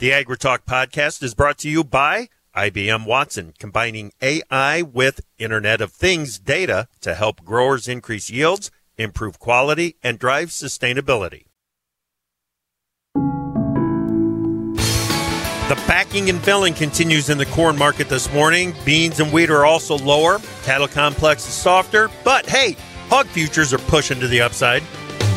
The AgriTalk podcast is brought to you by IBM Watson, combining AI with Internet of Things data to help growers increase yields, improve quality, and drive sustainability. The packing and filling continues in the corn market this morning. Beans and wheat are also lower. Cattle complex is softer. But, hey, hog futures are pushing to the upside.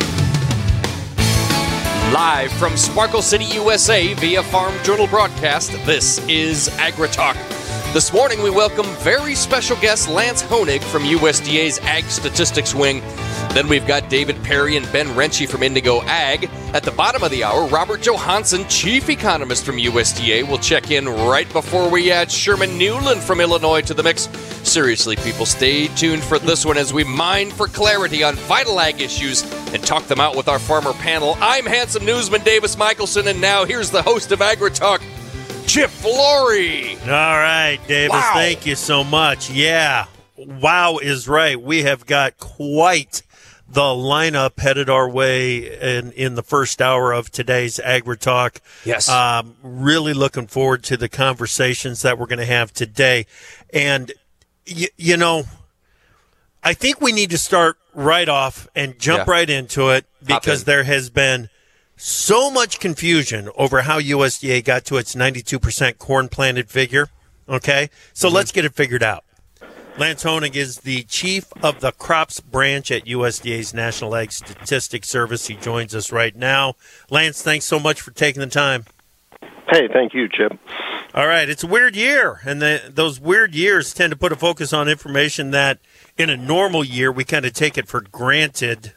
Live from Sparkle City, USA via Farm Journal broadcast, this is AgriTalk. This morning we welcome very special guest Lance Honig from USDA's Ag Statistics Wing. Then we've got David Perry and Ben Renchie from Indigo Ag. At the bottom of the hour, Robert Johansson, Chief Economist from USDA, will check in right before we add Sherman Newland from Illinois to the mix. Seriously, people, stay tuned for this one as we mine for clarity on vital ag issues and talk them out with our farmer panel. I'm handsome newsman Davis Michelson, and now here's the host of AgriTalk, Chip Flory. All right, Davis, Wow. Thank you so much. Yeah, wow is right. We have got quite the lineup headed our way in the first hour of today's AgriTalk. Yes. Really looking forward to the conversations that we're going to have today. And, you know, I think we need to start right off and jump right into it because there has been so much confusion over how USDA got to its 92% corn planted figure. Okay? So let's get it figured out. Lance Honig is the chief of the crops branch at USDA's National Ag Statistics Service. He joins us right now. Lance, thanks so much for taking the time. Hey, thank you, Chip. All right, it's a weird year, and those weird years tend to put a focus on information that in a normal year we kind of take it for granted.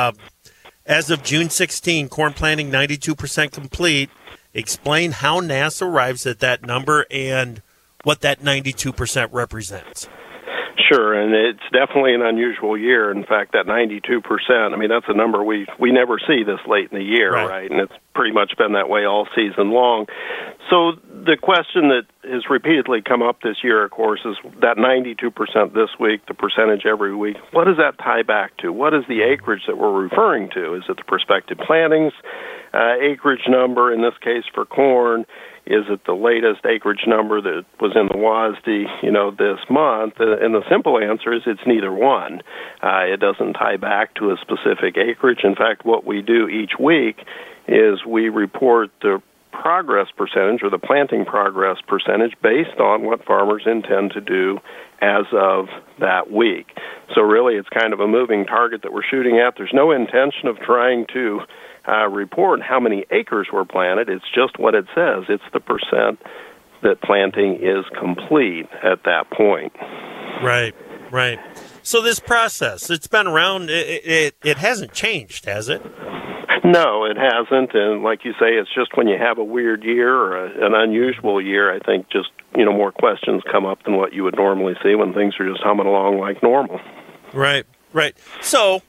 As of June 16, corn planting 92% complete. Explain how NASA arrives at that number and what that 92% represents. Sure, and it's definitely an unusual year. In fact, that 92%, I mean, that's a number we never see this late in the year, right? And it's pretty much been that way all season long. So the question that has repeatedly come up this year, of course, is that 92% this week, the percentage every week. What does that tie back to? What is the acreage that we're referring to? Is it the prospective plantings acreage number, in this case for corn? Is it the latest acreage number that was in the WASDE, this month? And the simple answer is it's neither one. It doesn't tie back to a specific acreage. In fact, what we do each week is we report the progress percentage or the planting progress percentage based on what farmers intend to do as of that week. So really it's kind of a moving target that we're shooting at. There's no intention of trying to report how many acres were planted. It's just what it says. It's the percent that planting is complete at that point. Right. So this process, it's been around, it hasn't changed, has it? No, it hasn't. And like you say, it's just when you have a weird year or an unusual year, I think just, more questions come up than what you would normally see when things are just humming along like normal. Right. So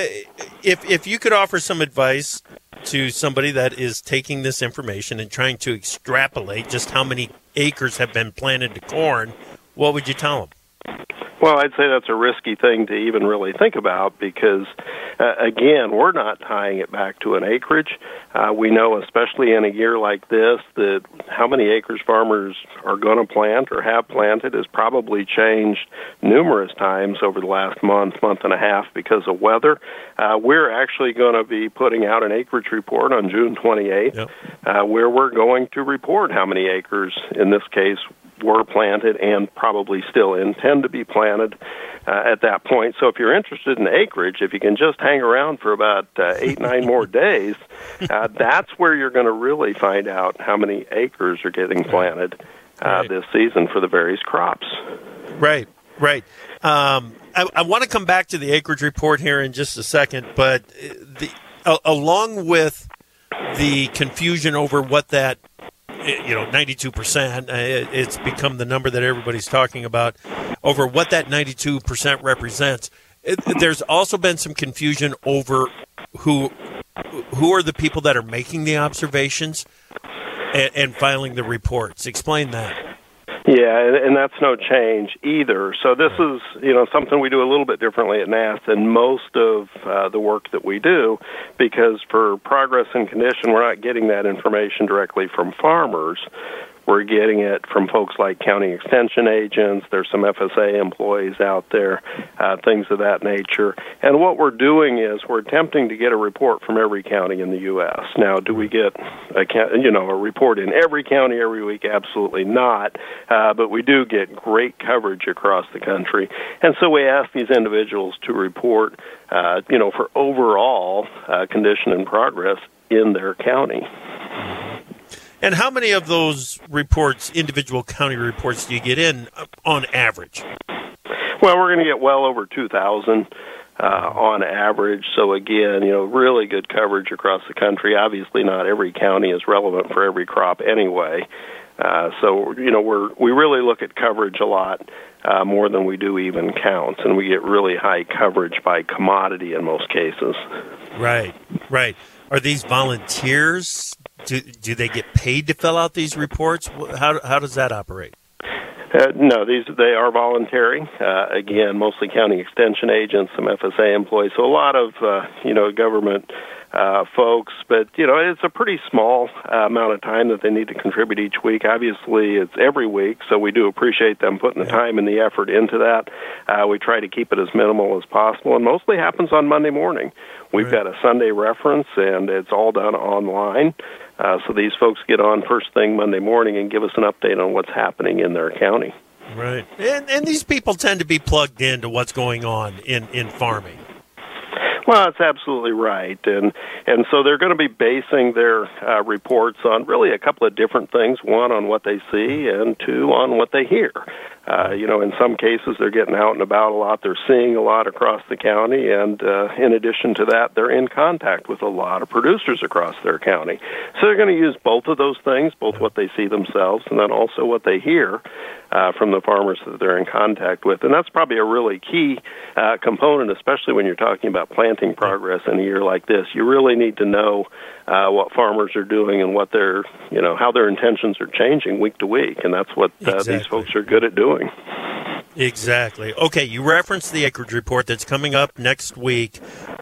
if you could offer some advice to somebody that is taking this information and trying to extrapolate just how many acres have been planted to corn, what would you tell them? Well, I'd say that's a risky thing to even really think about because, again, we're not tying it back to an acreage. We know, especially in a year like this, that how many acres farmers are going to plant or have planted has probably changed numerous times over the last month and a half because of weather. We're actually going to be putting out an acreage report on June 28th where we're going to report how many acres, in this case, were planted and probably still intend to be planted at that point. So if you're interested in acreage, if you can just hang around for about 8-9 more days, that's where you're going to really find out how many acres are getting planted this season for the various crops. Right. I want to come back to the acreage report here in just a second, but along with the confusion over what that 92%, it's become the number that everybody's talking about over what that 92% represents. There's also been some confusion over who are the people that are making the observations and filing the reports. Explain that. Yeah, and that's no change either. So this is, something we do a little bit differently at NASS than most of the work that we do, because for progress and condition, we're not getting that information directly from farmers. We're getting it from folks like county extension agents. There's some FSA employees out there, things of that nature. And what we're doing is we're attempting to get a report from every county in the U.S. Now, do we get a report in every county every week? Absolutely not. But we do get great coverage across the country. And so we ask these individuals to report, for overall condition and progress in their county. And how many of those reports, individual county reports, do you get in on average? Well, we're going to get well over 2,000 on average. So again, really good coverage across the country. Obviously, not every county is relevant for every crop anyway. So we really look at coverage a lot more than we do even counts, and we get really high coverage by commodity in most cases. Right. Are these volunteers? Do they get paid to fill out these reports? How does that operate? No, they are voluntary. Again, mostly county extension agents, some FSA employees, so a lot of government folks. But it's a pretty small amount of time that they need to contribute each week. Obviously, it's every week, so we do appreciate them putting the time and the effort into that. We try to keep it as minimal as possible, and mostly happens on Monday morning. We've got a Sunday reference, and it's all done online. So these folks get on first thing Monday morning and give us an update on what's happening in their county. Right. And these people tend to be plugged into what's going on in farming. Well, that's absolutely right. And so they're going to be basing their reports on really a couple of different things. One, on what they see, and two, on what they hear. In some cases, they're getting out and about a lot. They're seeing a lot across the county. And in addition to that, they're in contact with a lot of producers across their county. So they're going to use both of those things, both what they see themselves and then also what they hear from the farmers that they're in contact with. And that's probably a really key component, especially when you're talking about planting progress in a year like this. You really need to know what farmers are doing and what their, how their intentions are changing week to week. And that's what these folks are good at doing. Exactly. Okay, you referenced the acreage report that's coming up next week.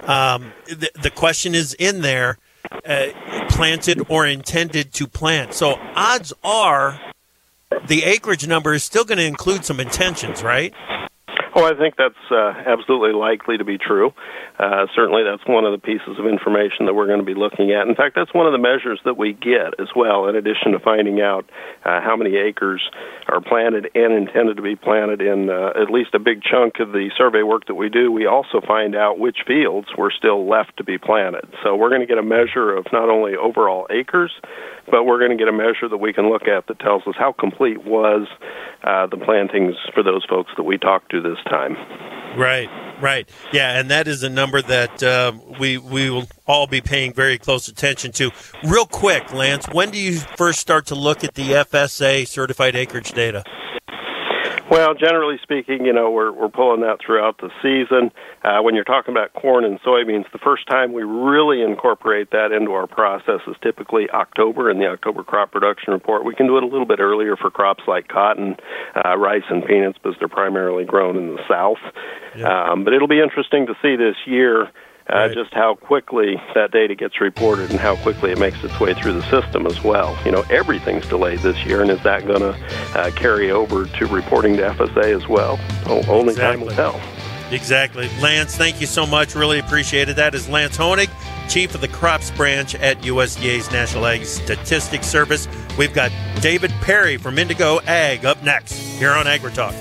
The question is in there, planted or intended to plant. So odds are the acreage number is still going to include some intentions, right? Oh, I think that's absolutely likely to be true. Certainly that's one of the pieces of information that we're going to be looking at. In fact, that's one of the measures that we get as well, in addition to finding out how many acres are planted and intended to be planted in at least a big chunk of the survey work that we do. We also find out which fields were still left to be planted. So we're going to get a measure of not only overall acres, but we're going to get a measure that we can look at that tells us how complete was the plantings for those folks that we talked to this time. Right. Yeah, and that is a number that we will all be paying very close attention to. Real quick, Lance, when do you first start to look at the FSA certified acreage data? Well, generally speaking, we're pulling that throughout the season. When you're talking about corn and soybeans, the first time we really incorporate that into our process is typically October in the October crop production report. We can do it a little bit earlier for crops like cotton, rice, and peanuts because they're primarily grown in the South. Yeah. But it'll be interesting to see this year just how quickly that data gets reported and how quickly it makes its way through the system as well. Everything's delayed this year, and is that going to carry over to reporting to FSA as well? Only time will tell. Exactly. Lance, thank you so much. Really appreciated that. Is Lance Honig, Chief of the Crops Branch at USDA's National Ag Statistics Service. We've got David Perry from Indigo Ag up next here on AgriTalk.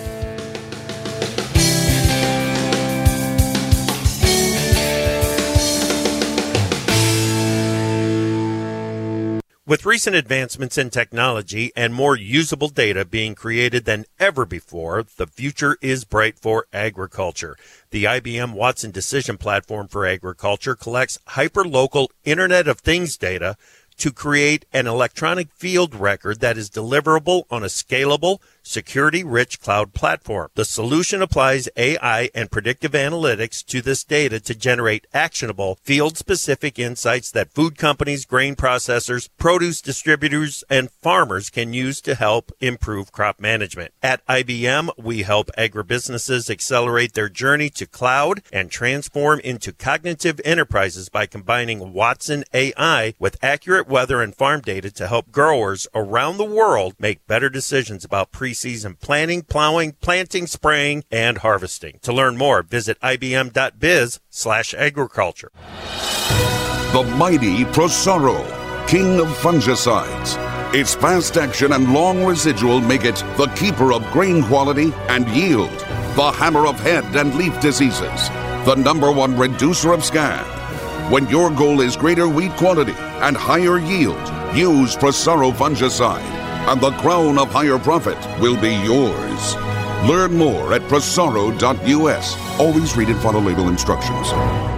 With recent advancements in technology and more usable data being created than ever before, the future is bright for agriculture. The IBM Watson Decision Platform for Agriculture collects hyperlocal Internet of Things data to create an electronic field record that is deliverable on a scalable, security-rich cloud platform. The solution applies AI and predictive analytics to this data to generate actionable, field-specific insights that food companies, grain processors, produce distributors, and farmers can use to help improve crop management. At IBM, we help agribusinesses accelerate their journey to cloud and transform into cognitive enterprises by combining Watson AI with accurate weather and farm data to help growers around the world make better decisions about pre-season planting, plowing, planting, spraying, and harvesting. To learn more, visit ibm.biz/agriculture. The mighty Prosaro, king of fungicides. Its fast action and long residual make it the keeper of grain quality and yield, the hammer of head and leaf diseases, the #1 reducer of scab. When your goal is greater wheat quality and higher yield, use Prosaro fungicide, and the crown of higher profit will be yours. Learn more at prosaro.us. Always read and follow label instructions.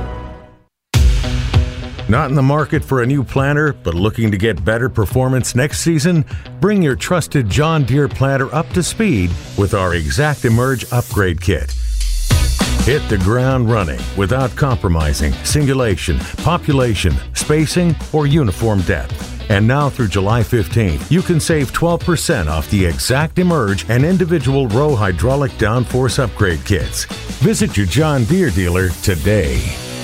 Not in the market for a new planter, but looking to get better performance next season? Bring your trusted John Deere planter up to speed with our ExactEmerge upgrade kit. Hit the ground running without compromising singulation, population, spacing, or uniform depth. And now through July 15th, you can save 12% off the ExactEmerge and individual row hydraulic downforce upgrade kits. Visit your John Deere dealer today.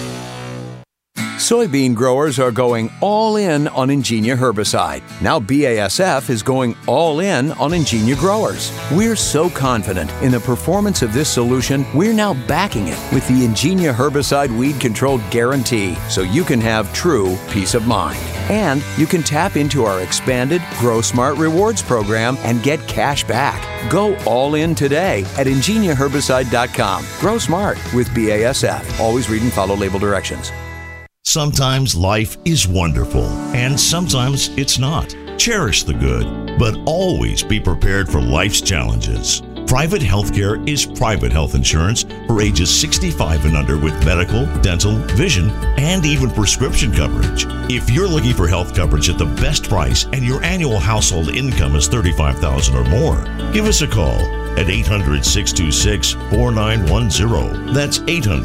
Soybean growers are going all in on Ingenia herbicide. Now BASF is going all in on Ingenia growers. We're so confident in the performance of this solution, we're now backing it with the Ingenia herbicide weed control guarantee, so you can have true peace of mind. And you can tap into our expanded Grow Smart Rewards program and get cash back. Go all in today at IngeniaHerbicide.com. Grow smart with BASF. Always read and follow label directions. Sometimes life is wonderful, and sometimes it's not. Cherish the good, but always be prepared for life's challenges. Private healthcare is private health insurance for ages 65 and under with medical, dental, vision, and even prescription coverage. If you're looking for health coverage at the best price and your annual household income is $35,000 or more, give us a call at 800-626-4910. That's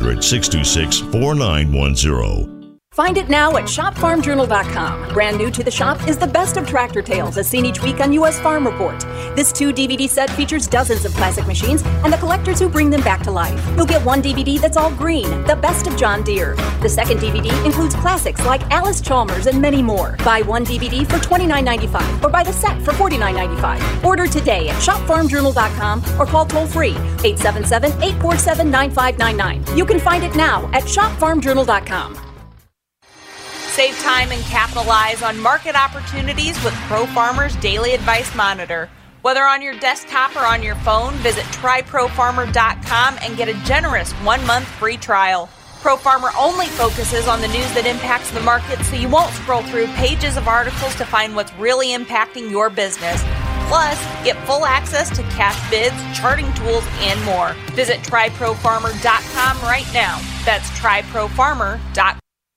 800-626-4910. Find it now at shopfarmjournal.com. Brand new to the shop is The Best of Tractor Tales, as seen each week on U.S. Farm Report. This 2-DVD set features dozens of classic machines and the collectors who bring them back to life. You'll get one DVD that's all green, The Best of John Deere. The second DVD includes classics like Alice Chalmers and many more. Buy one DVD for $29.95 or buy the set for $49.95. Order today at shopfarmjournal.com or call toll-free 877-847-9599. You can find it now at shopfarmjournal.com. Save time and capitalize on market opportunities with ProFarmer's Daily Advice Monitor. Whether on your desktop or on your phone, visit tryprofarmer.com and get a generous 1-month free trial. ProFarmer only focuses on the news that impacts the market, so you won't scroll through pages of articles to find what's really impacting your business. Plus, get full access to cash bids, charting tools, and more. Visit tryprofarmer.com right now. That's tryprofarmer.com.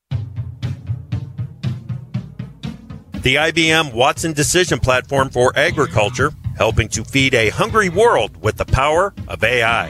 The IBM Watson Decision Platform for Agriculture, helping to feed a hungry world with the power of AI.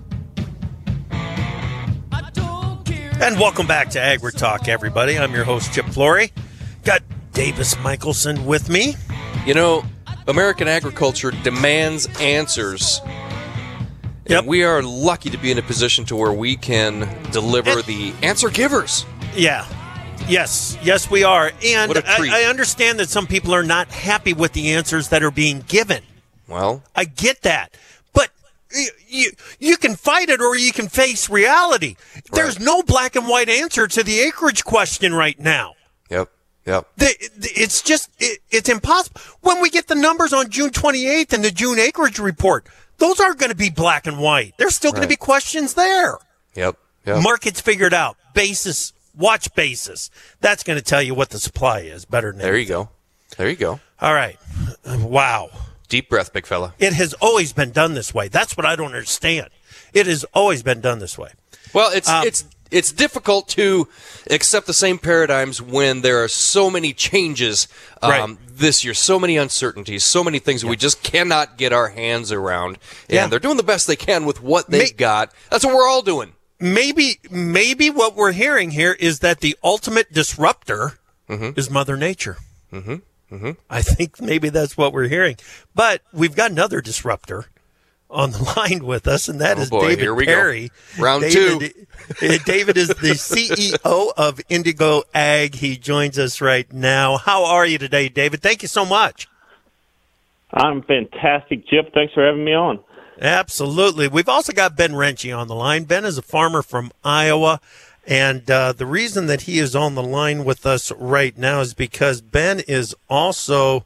And welcome back to AgriTalk, everybody. I'm your host, Chip Flory. Got Davis Michelson with me. You know, American agriculture demands answers. Yep. And we are lucky to be in a position to where we can deliver the answer givers. Yeah. Yes, we are. And I understand that some people are not happy with the answers that are being given. Well, I get that. But you can fight it or you can face reality. Right. There's no black and white answer to the acreage question right now. Yep. It's just, it's impossible. When we get the numbers on June 28th and the June acreage report, those aren't going to be black and white. There's still going to be questions there. Yep. Markets figured out. Watch basis. That's going to tell you what the supply is better than There you go. All right. Wow. Deep breath, big fella. It has always been done this way. That's what I don't understand. It has always been done this way. Well, it's it's difficult to accept the same paradigms when there are so many changes this year, so many uncertainties, so many things that we just cannot get our hands around. And they're doing the best they can with what they've got. That's what we're all doing. Maybe what we're hearing here is that the ultimate disruptor is Mother Nature. I think maybe that's what we're hearing. But we've got another disruptor on the line with us, and that is David here we Perry. Go. Round two. David is the CEO of Indigo Ag. He joins us right now. How are you today, David? Thank you so much. I'm fantastic, Chip. Thanks for having me on. Absolutely. We've also got Ben Renchie on the line. Ben is a farmer from Iowa, and the reason that he is on the line with us right now is because Ben is also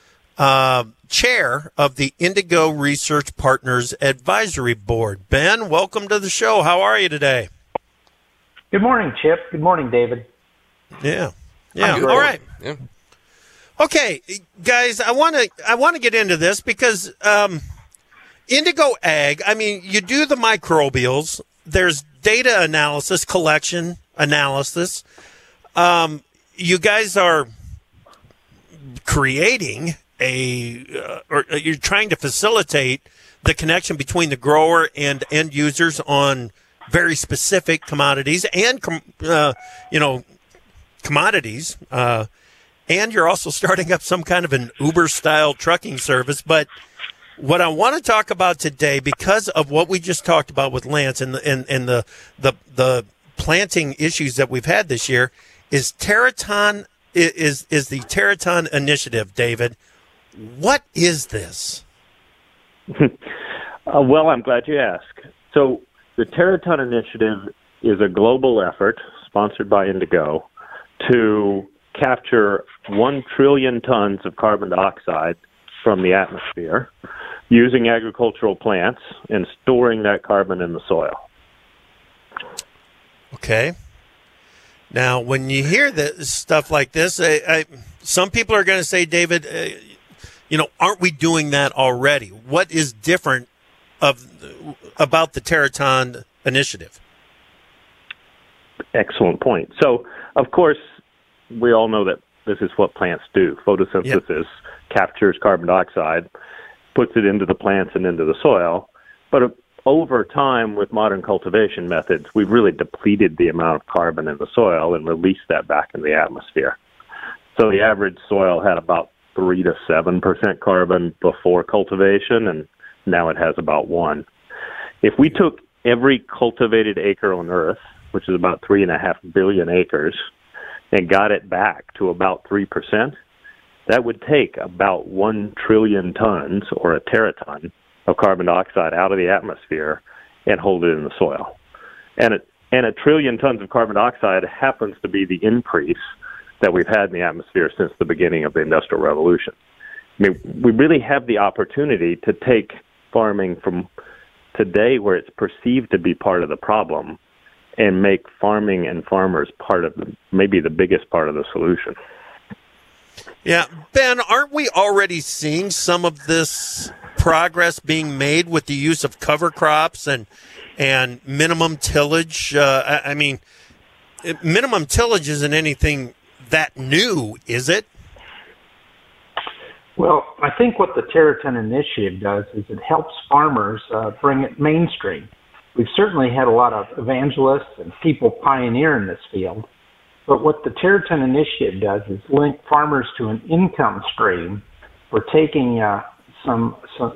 chair of the Indigo Research Partners Advisory Board. Ben, welcome to the show. How are you today? Good morning, Chip. Good morning, David. Yeah. All right. Yeah. Okay, guys, I want to get into this because Indigo Ag, I mean, you do the microbials. There's data analysis, collection analysis. You guys are creating or you're trying to facilitate the connection between the grower and end users on very specific commodities and commodities. And you're also starting up some kind of an Uber-style trucking service. But what I want to talk about today, because of what we just talked about with Lance and the planting issues that we've had this year, is Terraton is the Terraton Initiative. David, what is this? Well, I'm glad you asked. So the Terraton Initiative is a global effort sponsored by Indigo to capture 1 trillion tons of carbon dioxide from the atmosphere using agricultural plants and storing that carbon in the soil. Okay. Now, when you hear stuff like this, some people are going to say, David, aren't we doing that already? What is different about the Terraton Initiative? Excellent point. So, of course, we all know that this is what plants do. Photosynthesis captures carbon dioxide, puts it into the plants and into the soil. But over time, with modern cultivation methods, we've really depleted the amount of carbon in the soil and released that back in the atmosphere. So the average soil had about 3 to 7% carbon before cultivation, and now it has about 1%. If we took every cultivated acre on Earth, which is about 3.5 billion acres, and got it back to about 3%, that would take about 1 trillion tons, or a teraton, of carbon dioxide out of the atmosphere and hold it in the soil. And a trillion tons of carbon dioxide happens to be the increase that we've had in the atmosphere since the beginning of the Industrial Revolution. I mean, we really have the opportunity to take farming from today, where it's perceived to be part of the problem, and make farming and farmers part of maybe the biggest part of the solution. Yeah. Ben, aren't we already seeing some of this progress being made with the use of cover crops and minimum tillage? I mean, minimum tillage isn't anything that new, is it? Well, I think what the Terraton Initiative does is it helps farmers bring it mainstream. We've certainly had a lot of evangelists and people pioneer in this field, but what the Terraton Initiative does is link farmers to an income stream for taking some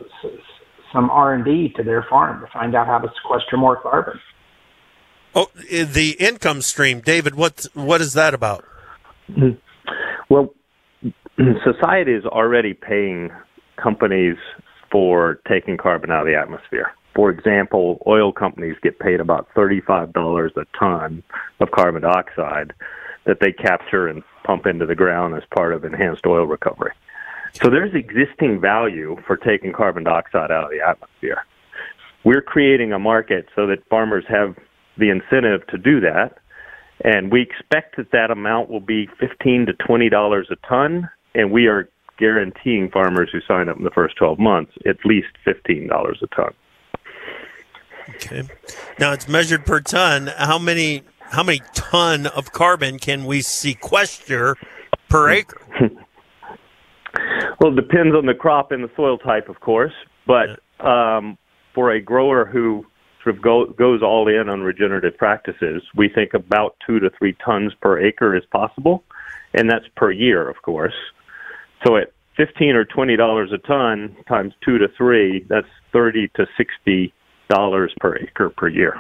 R&D to their farm to find out how to sequester more carbon. Oh, the income stream, David. What is that about? Well, society is already paying companies for taking carbon out of the atmosphere. For example, oil companies get paid about $35 a ton of carbon dioxide that they capture and pump into the ground as part of enhanced oil recovery. So there's existing value for taking carbon dioxide out of the atmosphere. We're creating a market so that farmers have the incentive to do that, and we expect that amount will be $15 to $20 a ton, and we are guaranteeing farmers who sign up in the first 12 months at least $15 a ton. Okay. Now it's measured per ton. How many ton of carbon can we sequester per acre? Well, it depends on the crop and the soil type, of course. But for a grower who sort of goes all in on regenerative practices, we think about 2 to 3 tons per acre is possible, and that's per year, of course. So at $15 or $20 a ton times 2 to 3, that's $30 to $60 per acre per year.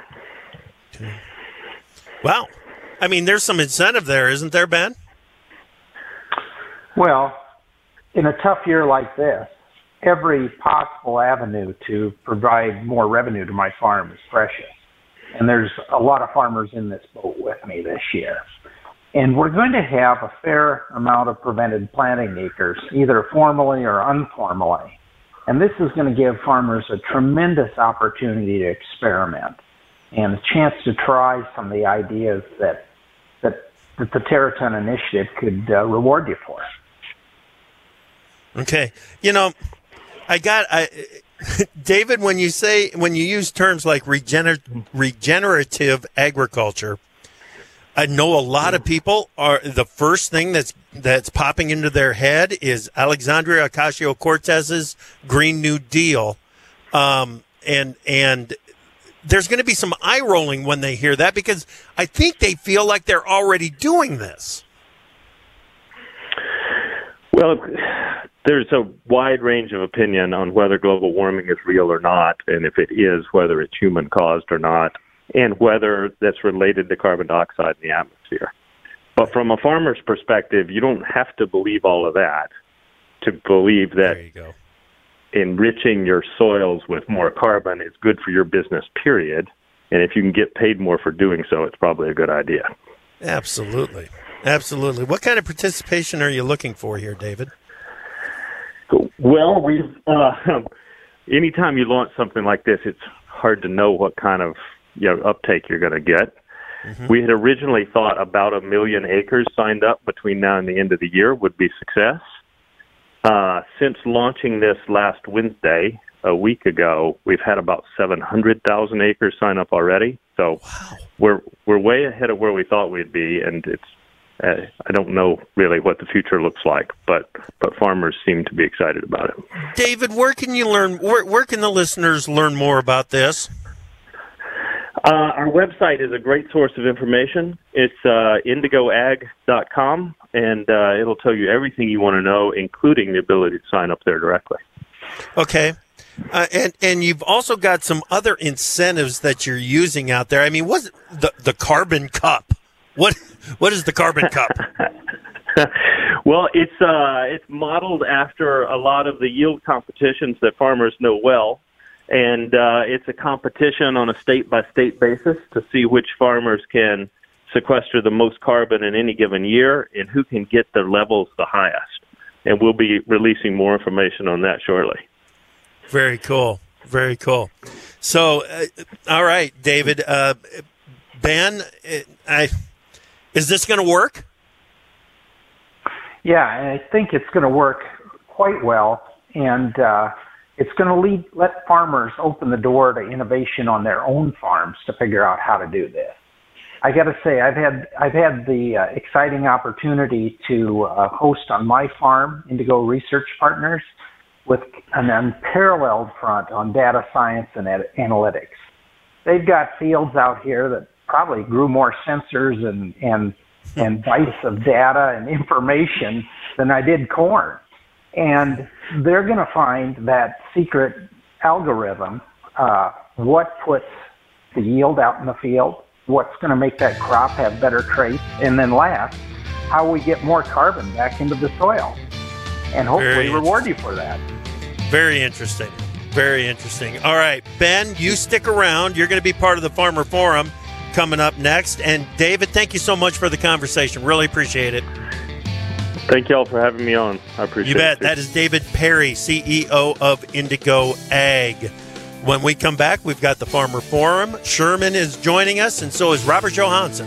Wow. I mean, there's some incentive there, isn't there, Ben? Well, in a tough year like this, every possible avenue to provide more revenue to my farm is precious. And there's a lot of farmers in this boat with me this year. And we're going to have a fair amount of prevented planting acres, either formally or informally. And this is going to give farmers a tremendous opportunity to experiment and a chance to try some of the ideas that the Terraton Initiative could reward you for. Okay. You know, David, when you use terms like regenerative agriculture, I know a lot of people the first thing that's popping into their head is Alexandria Ocasio-Cortez's Green New Deal, and there's going to be some eye rolling when they hear that, because I think they feel like they're already doing this. Well, there's a wide range of opinion on whether global warming is real or not, and if it is, whether it's human-caused or not, and whether that's related to carbon dioxide in the atmosphere. But from a farmer's perspective, you don't have to believe all of that to believe that enriching your soils with more carbon is good for your business, period. And if you can get paid more for doing so, it's probably a good idea. Absolutely. Absolutely. What kind of participation are you looking for here, David? Well, anytime you launch something like this, it's hard to know what kind of uptake you're going to get. Mm-hmm. We had originally thought about 1 million acres signed up between now and the end of the year would be success. Since launching this last Wednesday, a week ago, we've had about 700,000 acres sign up already. So we're way ahead of where we thought we'd be, and it's I don't know really what the future looks like, but farmers seem to be excited about it. David, where can you learn? Where can the listeners learn more about this? Our website is a great source of information. It's indigoag.com, and it'll tell you everything you want to know, including the ability to sign up there directly. Okay. And you've also got some other incentives that you're using out there. I mean, what's the Carbon Cup? What is the Carbon Cup? Well, it's modeled after a lot of the yield competitions that farmers know well, and it's a competition on a state-by-state basis to see which farmers can sequester the most carbon in any given year and who can get their levels the highest. And we'll be releasing more information on that shortly. Very cool. Very cool. So, all right, David. Ben, is this going to work? Yeah, I think it's going to work quite well, and it's going to let farmers open the door to innovation on their own farms to figure out how to do this. I got to say, I've had the exciting opportunity to host on my farm, Indigo Research Partners, with an unparalleled front on data science and analytics. They've got fields out here that probably grew more sensors and bytes of data and information than I did corn. And they're going to find that secret algorithm, what puts the yield out in the field, what's going to make that crop have better traits, and then last, how we get more carbon back into the soil. And hopefully reward you for that. Very interesting. Very interesting. All right, Ben, you stick around. You're going to be part of the Farmer Forum coming up next. And David, thank you so much for the conversation. Really appreciate it. Thank you all for having me on. I appreciate it. You bet. That is David Perry, CEO of Indigo Ag. When we come back, we've got the Farmer Forum. Sherman is joining us, and so is Robert Johansson.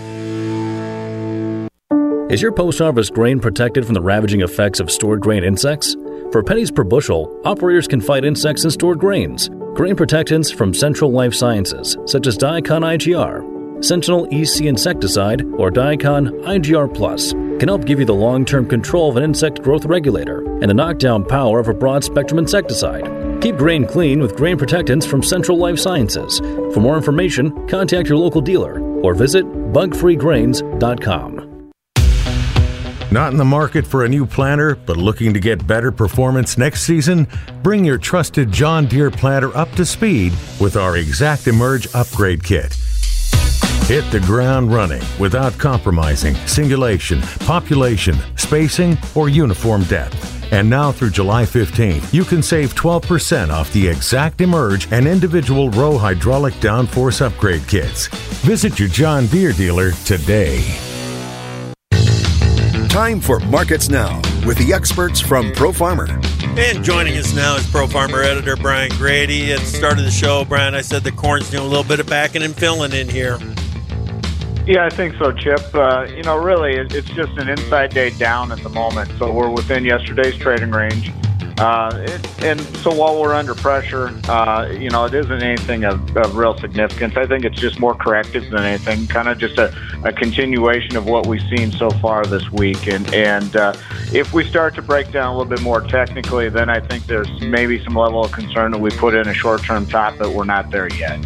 Is your post-harvest grain protected from the ravaging effects of stored grain insects? For pennies per bushel, operators can fight insects in stored grains. Grain protectants from Central Life Sciences, such as Diacon IGR, Sentinel EC insecticide or Dicon IGR Plus can help give you the long-term control of an insect growth regulator and the knockdown power of a broad-spectrum insecticide. Keep grain clean with grain protectants from Central Life Sciences. For more information, contact your local dealer or visit bugfreegrains.com. Not in the market for a new planter, but looking to get better performance next season? Bring your trusted John Deere planter up to speed with our ExactEmerge upgrade kit. Hit the ground running without compromising singulation, population, spacing, or uniform depth. And now through July 15th, you can save 12% off the ExactEmerge and individual row hydraulic downforce upgrade kits. Visit your John Deere dealer today. Time for Markets Now with the experts from ProFarmer. And joining us now is ProFarmer editor Brian Grady. At the start of the show, Brian, I said the corn's doing a little bit of backing and filling in here. Yeah, I think so, Chip. Really, it's just an inside day down at the moment, so we're within yesterday's trading range. And so while we're under pressure, it isn't anything of real significance. I think it's just more corrective than anything, kind of just a continuation of what we've seen so far this week. And if we start to break down a little bit more technically, then I think there's maybe some level of concern that we put in a short-term top, but we're not there yet.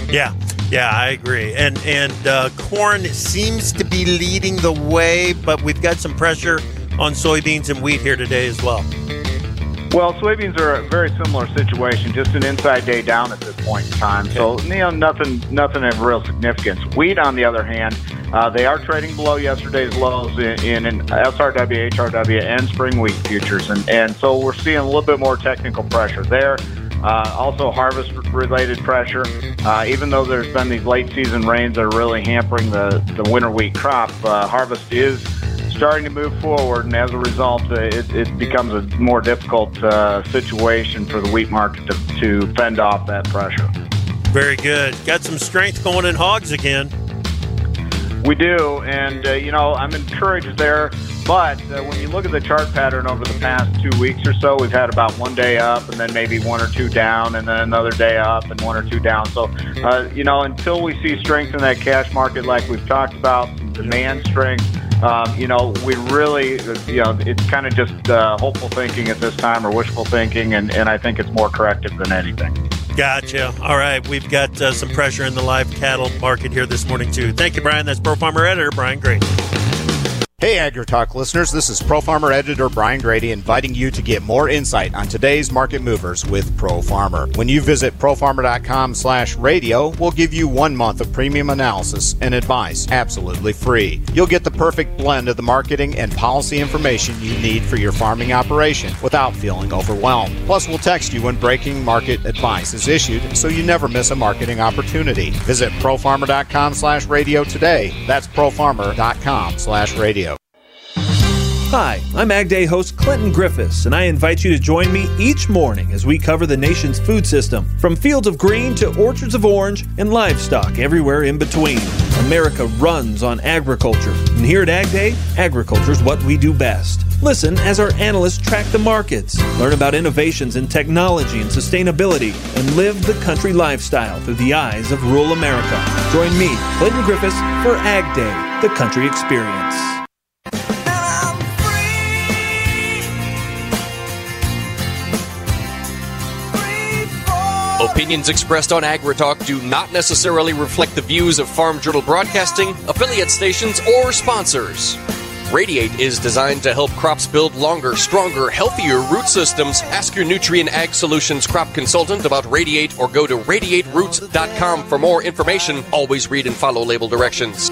Yeah, I agree. And corn seems to be leading the way, but we've got some pressure on soybeans and wheat here today as well. Well, soybeans are a very similar situation, just an inside day down at this point in time. So, nothing of real significance. Wheat, on the other hand, they are trading below yesterday's lows in SRW, HRW, and spring wheat futures. And so we're seeing a little bit more technical pressure there. Also harvest-related pressure. Even though there's been these late-season rains that are really hampering the winter wheat crop, harvest is starting to move forward, and as a result, it becomes a more difficult situation for the wheat market to fend off that pressure. Very good. Got some strength going in hogs again. We do, and, I'm encouraged there. But when you look at the chart pattern over the past 2 weeks or so, we've had about 1 day up and then maybe 1 or 2 down and then another day up and 1 or 2 down. So, until we see strength in that cash market like we've talked about, some demand strength, we really, it's kind of just hopeful thinking at this time or wishful thinking, and I think it's more corrective than anything. Gotcha. All right. We've got some pressure in the live cattle market here this morning, too. Thank you, Brian. That's ProFarmer editor Brian Grady. Hey, AgriTalk listeners, this is ProFarmer editor Brian Grady inviting you to get more insight on today's market movers with ProFarmer. When you visit profarmer.com/radio, we'll give you 1 month of premium analysis and advice absolutely free. You'll get the perfect blend of the marketing and policy information you need for your farming operation without feeling overwhelmed. Plus, we'll text you when breaking market advice is issued so you never miss a marketing opportunity. Visit profarmer.com/radio today. That's profarmer.com/radio. Hi, I'm Ag Day host Clinton Griffiths, and I invite you to join me each morning as we cover the nation's food system, from fields of green to orchards of orange and livestock everywhere in between. America runs on agriculture, and here at Ag Day, agriculture is what we do best. Listen as our analysts track the markets, learn about innovations in technology and sustainability, and live the country lifestyle through the eyes of rural America. Join me, Clinton Griffiths, for Ag Day, the country experience. Opinions expressed on AgriTalk do not necessarily reflect the views of Farm Journal Broadcasting, affiliate stations, or sponsors. Radiate is designed to help crops build longer, stronger, healthier root systems. Ask your Nutrien Ag Solutions crop consultant about Radiate or go to radiateroots.com for more information. Always read and follow label directions.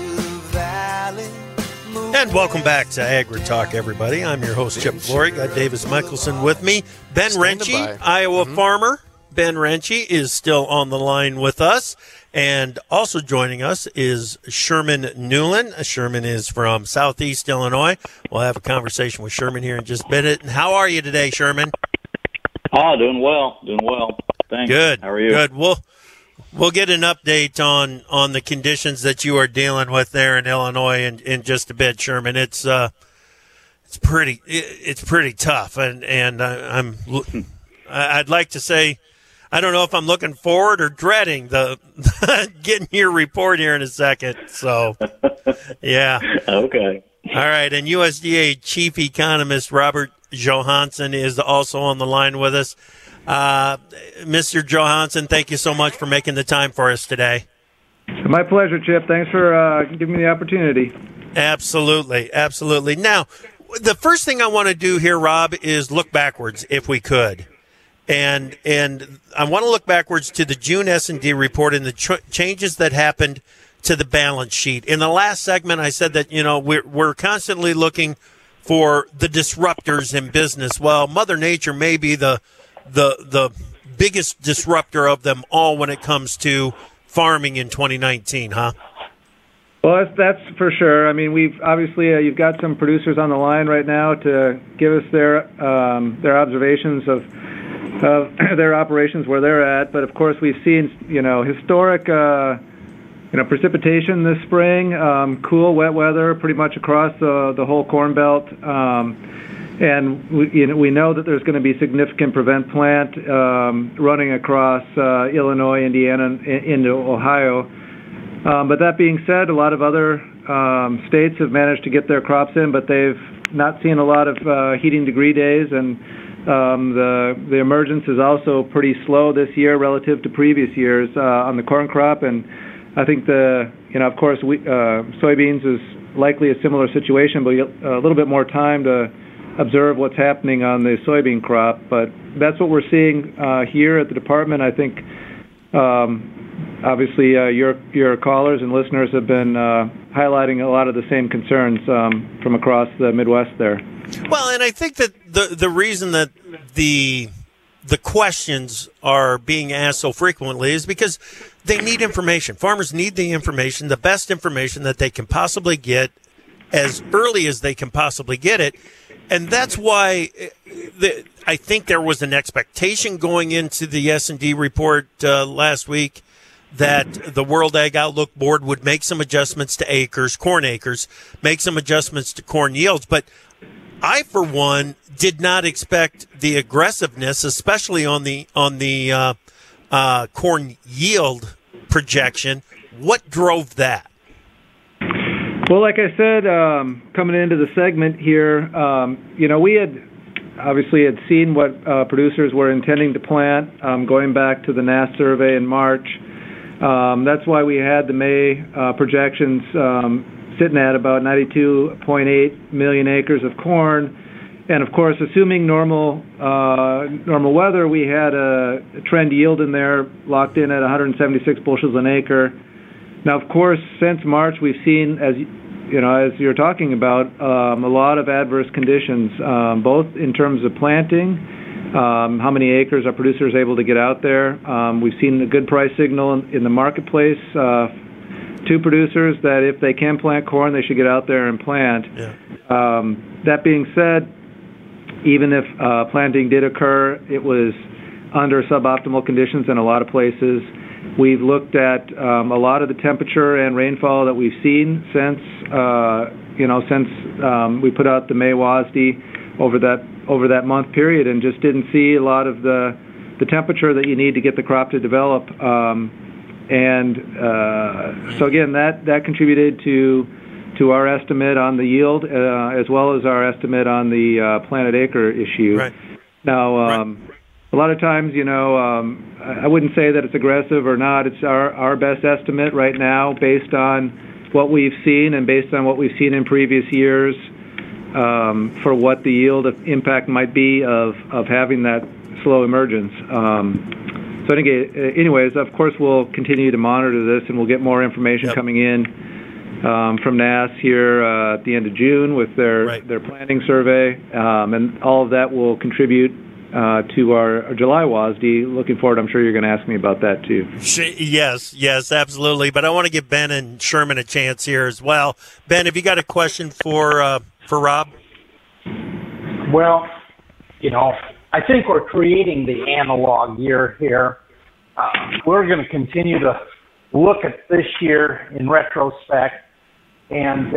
And welcome back to AgriTalk, everybody. I'm your host, Chip Flory. Got Davis Michelson with me. Ben Renchie, Iowa farmer. Ben Renchie is still on the line with us. And also joining us is Sherman Newland. Sherman is from Southeast Illinois. We'll have a conversation with Sherman here in just a minute. And how are you today, Sherman? Doing well. Thanks. Good. How are you? Good. We'll get an update on the conditions that you are dealing with there in Illinois in just a bit, Sherman. It's pretty tough, and I'd like to say I don't know if I'm looking forward or dreading the getting your report here in a second. So, yeah. Okay. All right, and USDA Chief Economist Robert Johansson is also on the line with us. Mr. Johansson, thank you so much for making the time for us today. My pleasure, Chip. Thanks for giving me the opportunity. Absolutely, absolutely. Now, the first thing I want to do here, Rob, is look backwards, if we could. And I want to look backwards to the June S&D report and the changes that happened to the balance sheet. In the last segment, I said that, we're constantly looking for the disruptors in business. Well, Mother Nature may be the biggest disruptor of them all when it comes to farming in 2019, huh? Well, that's for sure. I mean, we've obviously you've got some producers on the line right now to give us their observations of their operations where they're at. But of course, we've seen historic precipitation this spring, cool, wet weather pretty much across the whole Corn Belt. And we know that there's going to be significant prevent plant running across Illinois, Indiana, into Ohio. But that being said, a lot of other states have managed to get their crops in, but they've not seen a lot of heating degree days, and the emergence is also pretty slow this year relative to previous years on the corn crop. And I think of course, soybeans is likely a similar situation, but a little bit more time to observe what's happening on the soybean crop. But that's what we're seeing here at the department. I think obviously your callers and listeners have been highlighting a lot of the same concerns from across the Midwest there. Well, and I think that the reason that the questions are being asked so frequently is because they need information. Farmers need the information, the best information that they can possibly get as early as they can possibly get it. And that's why I think there was an expectation going into the S&D report last week that the World Ag Outlook Board would make some adjustments to corn acres, make some adjustments to corn yields. But I, for one, did not expect the aggressiveness, especially on the corn yield projection. What drove that? Well, like I said, coming into the segment here, we had obviously seen what producers were intending to plant going back to the NASS survey in March. That's why we had the May projections sitting at about 92.8 million acres of corn. And, of course, assuming normal weather, we had a trend yield in there locked in at 176 bushels an acre. Now, of course, since March, we've seen, as you're talking about, a lot of adverse conditions, both in terms of planting, how many acres are producers able to get out there. We've seen a good price signal in the marketplace to producers that if they can plant corn, they should get out there and plant. Yeah. That being said, even if planting did occur, it was under suboptimal conditions in a lot of places. We've looked at a lot of the temperature and rainfall that we've seen since we put out the May WASDE over that month period, and just didn't see a lot of the temperature that you need to get the crop to develop. So again, that contributed to our estimate on the yield as well as our estimate on the planted acre issue. Right. Now, a lot of times, I wouldn't say that it's aggressive or not. It's our best estimate right now based on what we've seen and based on what we've seen in previous years for what the yield impact might be of having that slow emergence. So I think, anyways, of course, we'll continue to monitor this, and we'll get more information coming in from NASS here at the end of June with their planning survey, and all of that will contribute to our July WASDE. Looking forward, I'm sure you're going to ask me about that too. Yes, absolutely. But I want to give Ben and Sherman a chance here as well. Ben, have you got a question for Rob? Well, I think we're creating the analog year here. We're going to continue to look at this year in retrospect, and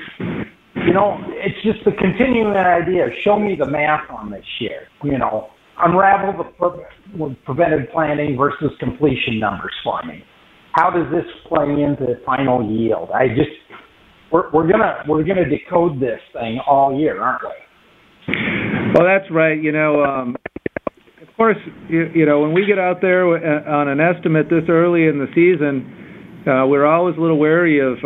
it's just the continuing idea. Show me the math on this year. unravel the preventive planting versus completion numbers for me. How does this play into final yield? We're gonna decode this thing all year, aren't we? Well, that's right. Of course, when we get out there on an estimate this early in the season, we're always a little wary of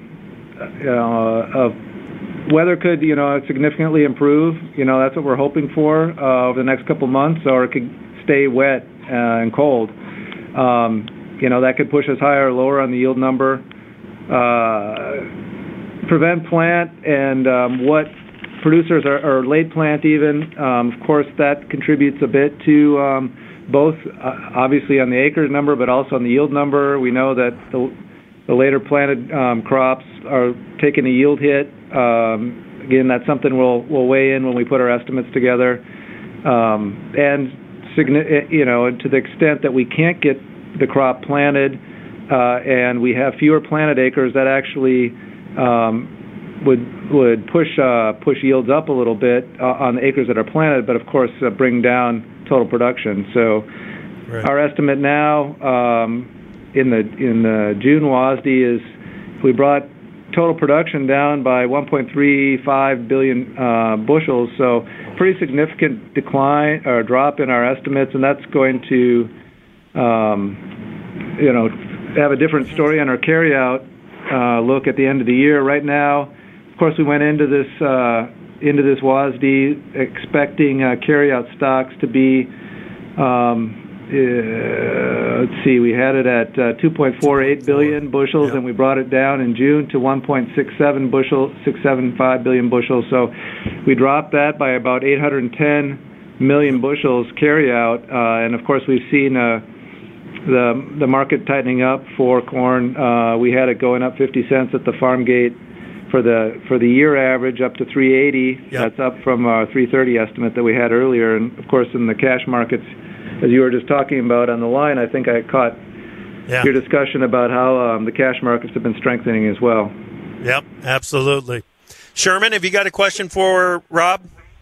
weather could significantly improve. That's what we're hoping for over the next couple months, or it could stay wet and cold. That could push us higher or lower on the yield number. Prevent plant and what producers are late plant even. Of course, that contributes a bit to both obviously on the acres number, but also on the yield number. We know that the later planted crops are taking a yield hit. Again, that's something we'll weigh in when we put our estimates together. And to the extent that we can't get the crop planted and we have fewer planted acres, that actually would push yields up a little bit on the acres that are planted, but of course bring down total production. So our estimate now in the June WASDE is we brought total production down by 1.35 billion bushels, so pretty significant decline or drop in our estimates, and that's going to have a different story on our carryout look at the end of the year. Right now, of course, we went into this WASDE expecting carryout stocks to be, we had it at 2.48 billion bushels, and we brought it down in June to 675 billion bushels. So we dropped that by about 810 million bushels carryout, and of course we've seen the market tightening up for corn. We had it going up 50 cents at the farm gate for the year average up to 380. Yep. That's up from our 330 estimate that we had earlier. And of course, in the cash markets, as you were just talking about on the line, I think I caught your discussion about how the cash markets have been strengthening as well. Yep, absolutely. Sherman, have you got a question for Rob?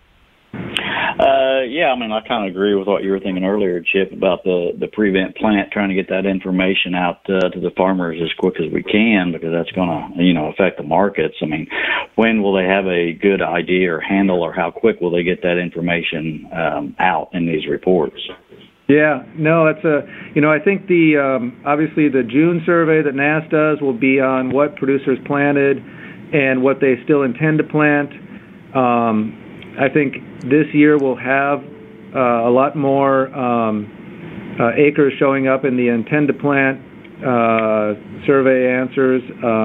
I kind of agree with what you were thinking earlier, Chip, about the prevent plant, trying to get that information out to the farmers as quick as we can, because that's going to, affect the markets. I mean, when will they have a good idea or handle, or how quick will they get that information out in these reports? Yeah, no, that's I think obviously the June survey that NASS does will be on what producers planted and what they still intend to plant. I think this year we'll have a lot more acres showing up in the intend to plant survey answers.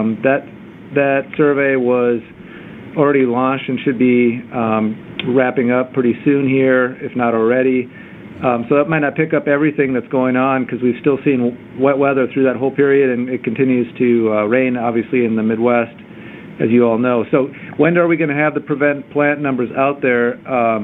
That survey was already launched and should be wrapping up pretty soon here, if not already. So that might not pick up everything that's going on, because we've still seen wet weather through that whole period, and it continues to rain, obviously, in the Midwest, as you all know. So when are we going to have the prevent plant numbers out there?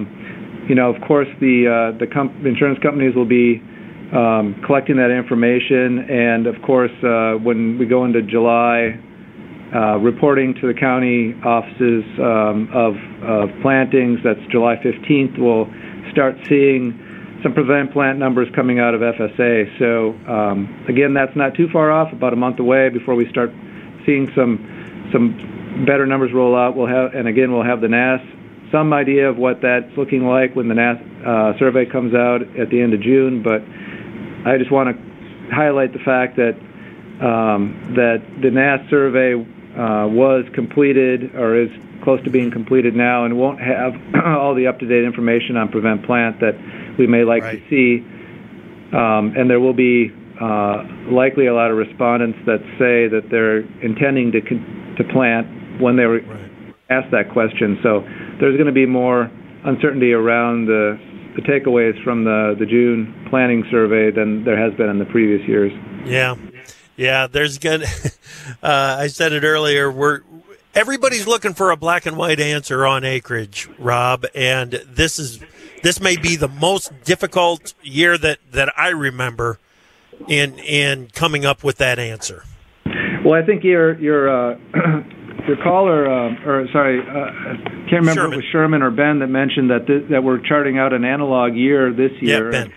Of course, the insurance companies will be collecting that information, and of course, when we go into July, reporting to the county offices of plantings, that's July 15th, we'll start seeing some prevent plant numbers coming out of FSA. So again, that's not too far off, about a month away before we start seeing some better numbers roll out. We'll have the NASS, some idea of what that's looking like when the NASS survey comes out at the end of June. But I just want to highlight the fact that the NASS survey was completed, or is close to being completed now, and won't have all the up-to-date information on prevent plant that we may like to see. And there will be likely a lot of respondents that say that they're intending to plant when they were asked that question. So there's going to be more uncertainty around the takeaways from the June planning survey than there has been in the previous years. Yeah, there's good. I said it earlier. Everybody's looking for a black and white answer on acreage, Rob, and this may be the most difficult year that I remember in coming up with that answer. Well, I think you're your caller, can't remember if it was Sherman or Ben that mentioned that we're charting out an analog year this year. Yeah, Ben.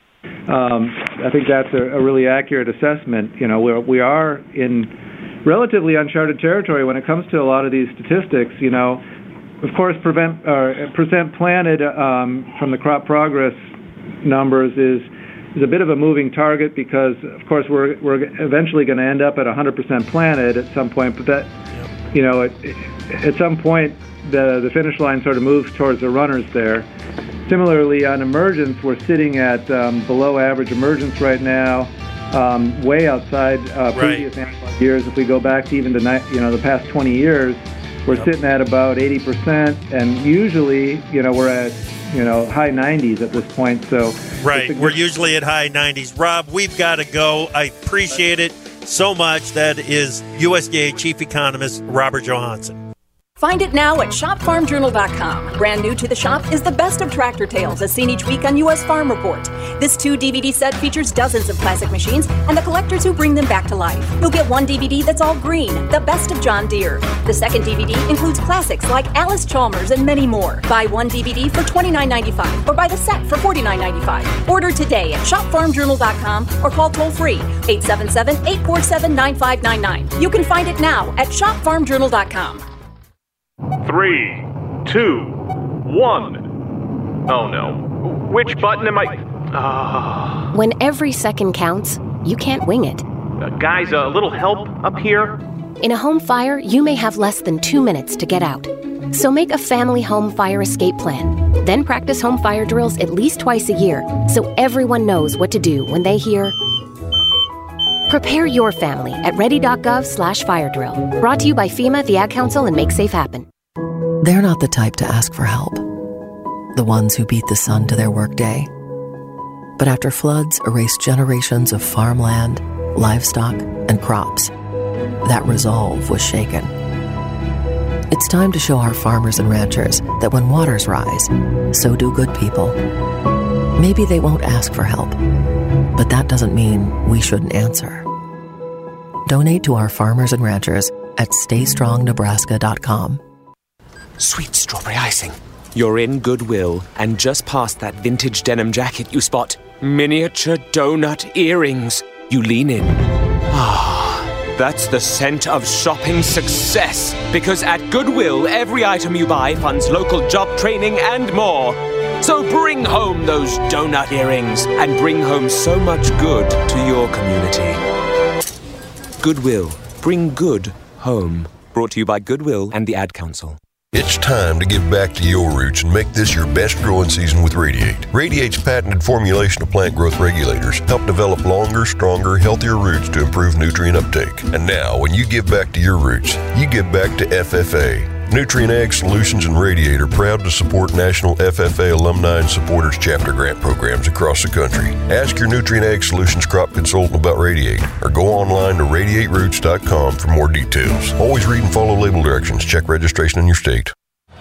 I think that's a really accurate assessment. You know, we are in relatively uncharted territory when it comes to a lot of these statistics. You know, of course, percent planted from the crop progress numbers is a bit of a moving target because, of course, we're eventually going to end up at 100% planted at some point. But that, you know, at some point, the finish line sort of moves towards the runners there. Similarly, on emergence, we're sitting at below average emergence right now, way outside previous analog years. If we go back to even the past 20 years, we're sitting at about 80%, and usually, you know, we're at high 90s at this point. So we're usually at high 90s. Rob, we've got to go. I appreciate it so much. That is USDA Chief Economist Robert Johansson. Find it now at shopfarmjournal.com. Brand new to the shop is the best of tractor tales as seen each week on U.S. Farm Report. This 2-DVD set features dozens of classic machines and the collectors who bring them back to life. You'll get one DVD that's all green, the best of John Deere. The second DVD includes classics like Alice Chalmers and many more. Buy one DVD for $29.95 or buy the set for $49.95. Order today at shopfarmjournal.com or call toll-free 877-847-9599. You can find it now at shopfarmjournal.com. 3, 2, 1. Oh no. Which button am I? When every second counts, you can't wing it. Guys, a little help up here? In a home fire, you may have less than 2 minutes to get out. So make a family home fire escape plan. Then practice home fire drills at least twice a year so everyone knows what to do when they hear. Prepare your family at ready.gov/fire drill. Brought to you by FEMA, the Ad Council, and Make Safe Happen. They're not the type to ask for help. The ones who beat the sun to their workday. But after floods erased generations of farmland, livestock, and crops, that resolve was shaken. It's time to show our farmers and ranchers that when waters rise, so do good people. Maybe they won't ask for help, but that doesn't mean we shouldn't answer. Donate to our farmers and ranchers at StayStrongNebraska.com. Sweet strawberry icing. You're in Goodwill, and just past that vintage denim jacket you spot miniature donut earrings. You lean in. That's the scent of shopping success. Because at Goodwill, every item you buy funds local job training and more. So bring home those donut earrings and bring home so much good to your community. Goodwill. Bring good home. Brought to you by Goodwill and the Ad Council. It's time to give back to your roots and make this your best growing season with Radiate. Radiate's patented formulation of plant growth regulators help develop longer, stronger, healthier roots to improve nutrient uptake. And now, when you give back to your roots, you give back to FFA. Nutrient Ag Solutions and Radiate are proud to support National FFA Alumni and Supporters Chapter Grant programs across the country. Ask your Nutrient Ag Solutions crop consultant about Radiate or go online to radiateroots.com for more details. Always read and follow label directions. Check registration in your state.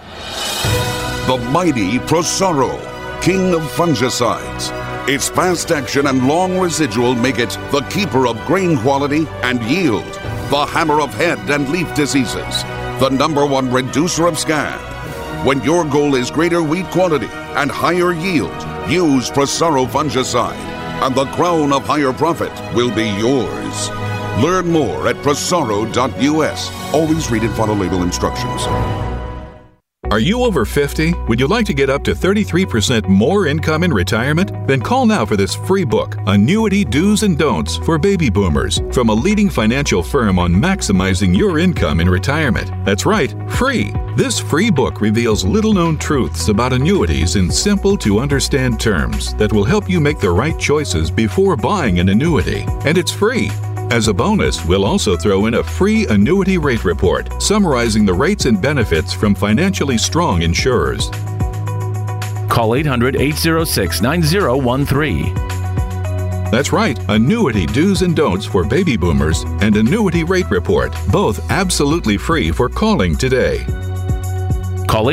The mighty Prosaro, king of fungicides. Its fast action and long residual make it the keeper of grain quality and yield, the hammer of head and leaf diseases, the #1 reducer of scab. When your goal is greater wheat quantity and higher yield, use Prosaro fungicide, and the crown of higher profit will be yours. Learn more at prosaro.us. Always read and follow label instructions. Are you over 50? Would you like to get up to 33% more income in retirement? Then call now for this free book, Annuity Do's and Don'ts for Baby Boomers, from a leading financial firm on maximizing your income in retirement. That's right, free. This free book reveals little-known truths about annuities in simple-to-understand terms that will help you make the right choices before buying an annuity. And it's free. As a bonus, we'll also throw in a free annuity rate report summarizing the rates and benefits from financially strong insurers. Call 800-806-9013. That's right, Annuity Do's and Don'ts for Baby Boomers and Annuity Rate Report, both absolutely free for calling today. Call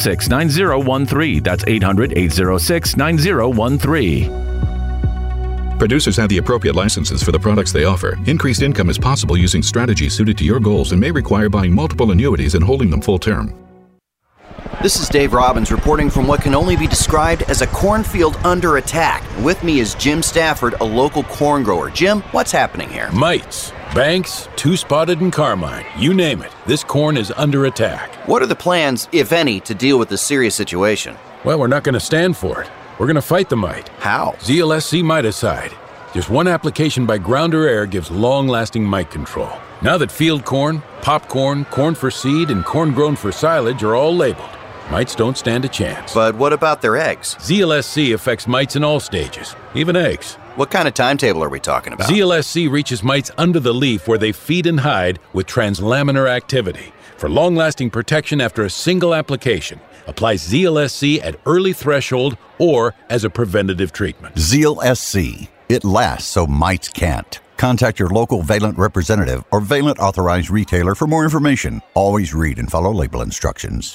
800-806-9013. That's 800-806-9013. Producers have the appropriate licenses for the products they offer. Increased income is possible using strategies suited to your goals and may require buying multiple annuities and holding them full term. This is Dave Robbins reporting from what can only be described as a cornfield under attack. With me is Jim Stafford, a local corn grower. Jim, what's happening here? Mites, banks, two-spotted and carmine. You name it. This corn is under attack. What are the plans, if any, to deal with this serious situation? Well, we're not going to stand for it. We're going to fight the mite. How? ZLSC miticide. Just one application by ground or air gives long-lasting mite control. Now that field corn, popcorn, corn for seed, and corn grown for silage are all labeled, mites don't stand a chance. But what about their eggs? ZLSC affects mites in all stages, even eggs. What kind of timetable are we talking about? ZLSC reaches mites under the leaf where they feed and hide with translaminar activity. For long-lasting protection after a single application, apply ZLSC at early threshold or as a preventative treatment. ZLSC. It lasts so mites can't. Contact your local Valent representative or Valent authorized retailer for more information. Always read and follow label instructions.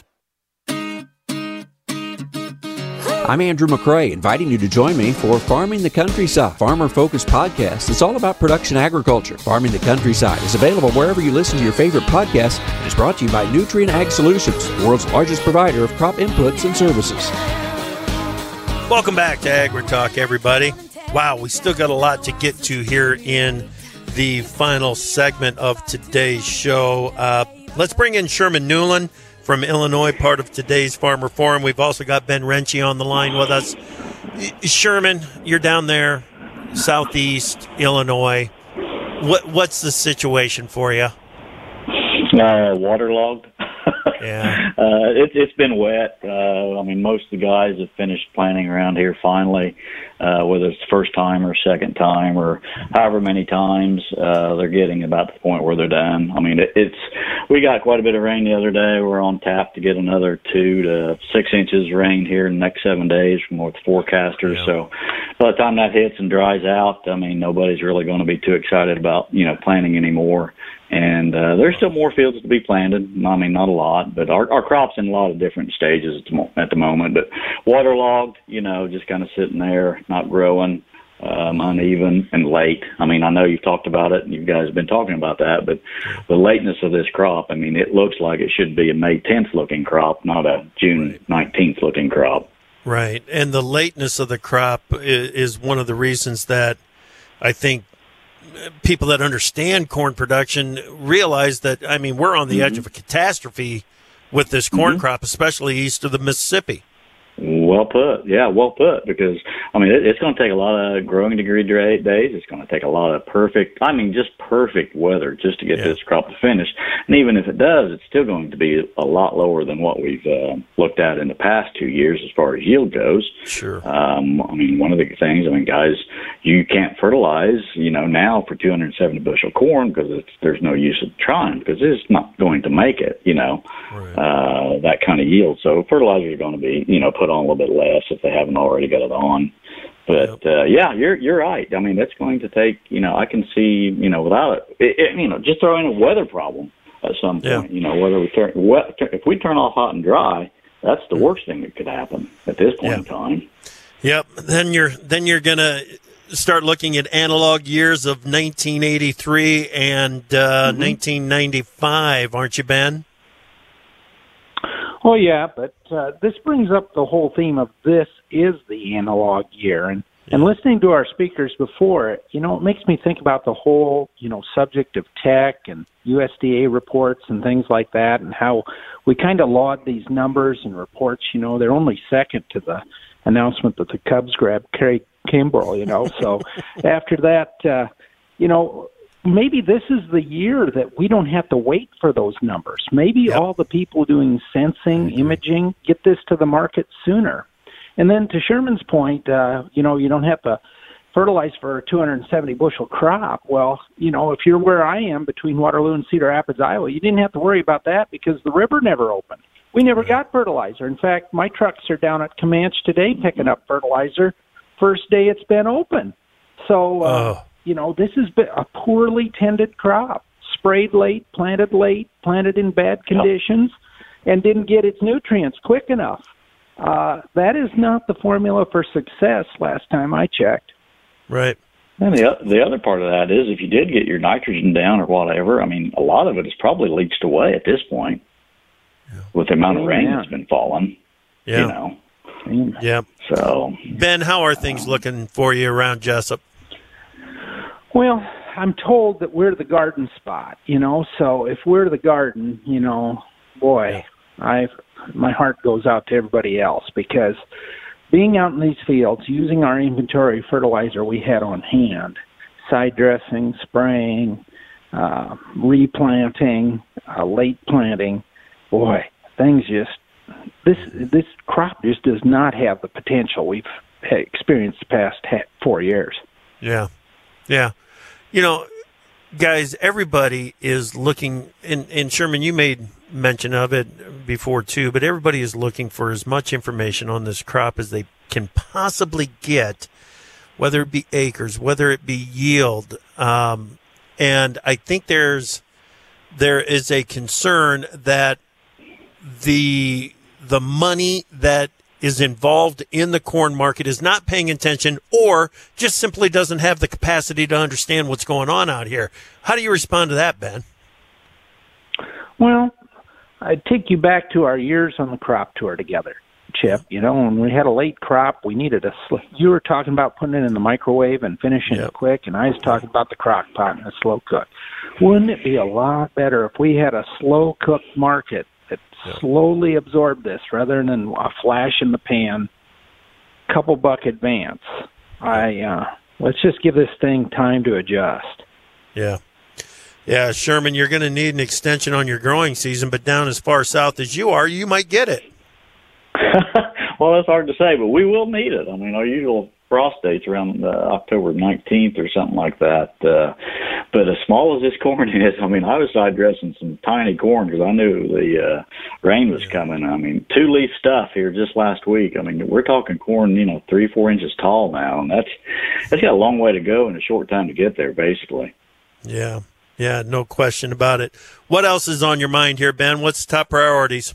I'm Andrew McCrae, inviting you to join me for Farming the Countryside, farmer-focused podcast. It's all about production agriculture. Farming the Countryside is available wherever you listen to your favorite podcasts and is brought to you by Nutrien Ag Solutions, the world's largest provider of crop inputs and services. Welcome back to AgriTalk, everybody. Wow, we still got a lot to get to here in the final segment of today's show. Let's bring in Sherman Newland from Illinois, part of today's Farmer Forum. We've also got Ben Renchie on the line with us. Sherman, you're down there, southeast Illinois. What's the situation for you? Waterlogged. Yeah. It's been wet. I mean, most of the guys have finished planting around here finally, whether it's the first time or second time or however many times, they're getting about the point where they're done. I mean, we got quite a bit of rain the other day. We're on tap to get another 2 to 6 inches of rain here in the next 7 days from what the forecasters. Yeah. So by the time that hits and dries out, I mean, nobody's really going to be too excited about, planting anymore. And there's still more fields to be planted. I mean, not a lot, but our crop's in a lot of different stages at the moment. But waterlogged, just kind of sitting there, not growing, uneven and late. I mean, I know you've talked about it, and you guys have been talking about that, but the lateness of this crop, I mean, it looks like it should be a May 10th looking crop, not a June 19th looking crop. Right, and the lateness of the crop is one of the reasons that I think people that understand corn production realize that, I mean, we're on the edge of a catastrophe with this corn crop, especially east of the Mississippi. Well put. Yeah, well put. Because, I mean, it's going to take a lot of growing degree days. It's going to take a lot of perfect weather just to get this crop to finish. And even if it does, it's still going to be a lot lower than what we've looked at in the past 2 years as far as yield goes. Sure. I mean, one of the things, guys, you can't fertilize, now for 270 bushel corn because there's no use of trying because it's not going to make it, that kind of yield. So fertilizers are going to be, put on a little bit less if they haven't already got it on. But you're right. I mean, that's going to take. I can see. Without it, just throw in a weather problem at some point. Whether if we turn off hot and dry, that's the worst thing that could happen at this point in time. Yep. Then you're gonna start looking at analog years of 1983 and 1995, aren't you, Ben? Oh, yeah, but this brings up the whole theme of this is the analog year. And listening to our speakers before, it makes me think about the whole, subject of tech and USDA reports and things like that and how we kind of laud these numbers and reports. They're only second to the announcement that the Cubs grabbed Craig Kimbrell, So after that, maybe this is the year that we don't have to wait for those numbers. Maybe all the people doing sensing, imaging, get this to the market sooner. And then to Sherman's point, you don't have to fertilize for a 270 bushel crop. Well, if you're where I am between Waterloo and Cedar Rapids, Iowa, you didn't have to worry about that because the river never opened. We never got fertilizer. In fact, my trucks are down at Comanche today picking up fertilizer. First day it's been open. So, this has been a poorly tended crop, sprayed late, planted in bad conditions, and didn't get its nutrients quick enough. That is not the formula for success last time I checked. Right. And the other part of that is if you did get your nitrogen down or whatever, I mean, a lot of it has probably leached away at this point with the amount of rain that's been falling. Yeah. You know. Yeah. So, Ben, how are things looking for you around Jessup? Well, I'm told that we're the garden spot, so if we're the garden, boy, my heart goes out to everybody else, because being out in these fields, using our inventory fertilizer we had on hand, side dressing, spraying, replanting, late planting, boy, things just, this crop just does not have the potential we've experienced the past 4 years. Yeah. Guys, everybody is looking, and Sherman, you made mention of it before too, but everybody is looking for as much information on this crop as they can possibly get, whether it be acres, whether it be yield. And I think there is a concern that the money that is involved in the corn market is not paying attention or just simply doesn't have the capacity to understand what's going on out here. How do you respond to that, Ben? Well, I'd take you back to our years on the crop tour together, Chip. When we had a late crop, we needed you were talking about putting it in the microwave and finishing it quick, and I was talking about the crock pot and a slow cook. Wouldn't it be a lot better if we had a slow cooked market that slowly absorbed this rather than a flash in the pan, couple buck advance? Let's just give this thing time to adjust. Yeah, Sherman, you're going to need an extension on your growing season, but down as far south as you are, you might get it. Well, that's hard to say, but we will need it. I mean, our usual frost date's around October 19th or something like that. But as small as this corn is, I mean, I was side dressing some tiny corn because I knew the rain was coming. I mean, 2-leaf stuff here just last week. I mean, we're talking corn, 3-4 inches tall now, and that's got a long way to go and a short time to get there, basically. Yeah, no question about it. What else is on your mind here, Ben? What's the top priorities?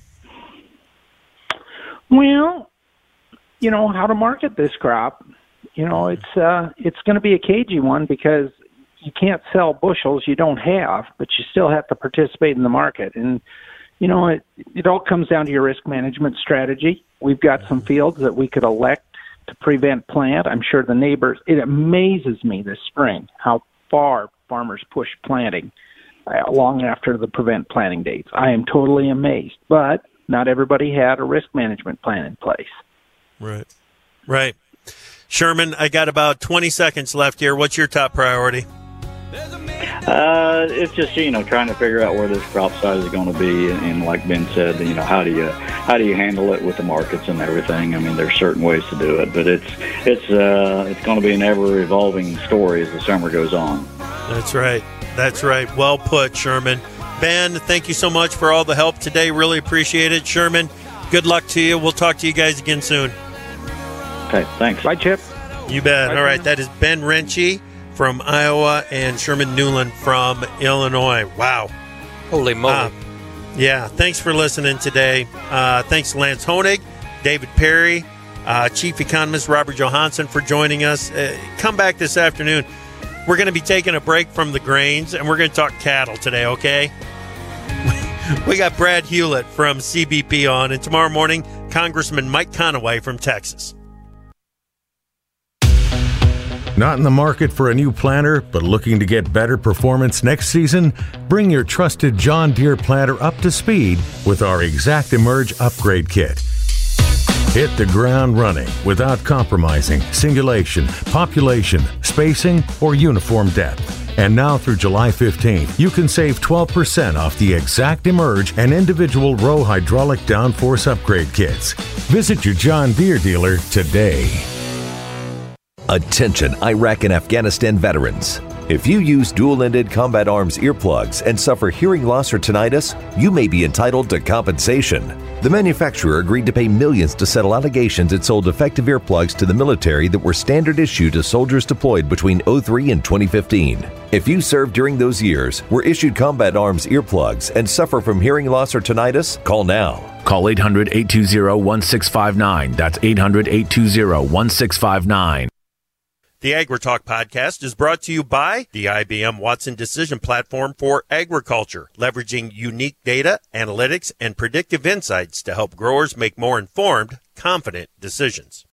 Well, how to market this crop. It's going to be a cagey one because you can't sell bushels you don't have, but you still have to participate in the market. And, it all comes down to your risk management strategy. We've got some fields that we could elect to prevent plant. I'm sure the neighbors, it amazes me this spring how far farmers push planting long after the prevent planting dates. I am totally amazed, but not everybody had a risk management plan in place. Right. Sherman, I got about 20 seconds left here. What's your top priority? It's just, trying to figure out where this crop size is going to be. And like Ben said, how do you handle it with the markets and everything? I mean, there's certain ways to do it, but it's going to be an ever evolving story as the summer goes on. That's right. Well put, Sherman. Ben, thank you so much for all the help today. Really appreciate it. Sherman, good luck to you. We'll talk to you guys again soon. Okay, thanks. Bye, Chip. You bet. All right, that is Ben Renchie from Iowa and Sherman Newland from Illinois. Wow. Holy moly. Thanks for listening today. Thanks to Lance Honig, David Perry, Chief Economist Robert Johansson for joining us. Come back this afternoon. We're going to be taking a break from the grains, and we're going to talk cattle today, okay? We got Brad Hewlett from CBP on, and tomorrow morning, Congressman Mike Conaway from Texas. Not in the market for a new planter, but looking to get better performance next season? Bring your trusted John Deere planter up to speed with our ExactEmerge upgrade kit. Hit the ground running without compromising singulation, population, spacing, or uniform depth. And now through July 15th, you can save 12% off the ExactEmerge and individual row hydraulic downforce upgrade kits. Visit your John Deere dealer today. Attention Iraq and Afghanistan veterans. If you use dual-ended Combat Arms earplugs and suffer hearing loss or tinnitus, you may be entitled to compensation. The manufacturer agreed to pay millions to settle allegations it sold defective earplugs to the military that were standard issue to soldiers deployed between 2003 and 2015. If you served during those years, were issued Combat Arms earplugs, and suffer from hearing loss or tinnitus, call now. Call 800-820-1659. That's 800-820-1659. The AgriTalk podcast is brought to you by the IBM Watson Decision Platform for Agriculture, leveraging unique data, analytics, and predictive insights to help growers make more informed, confident decisions.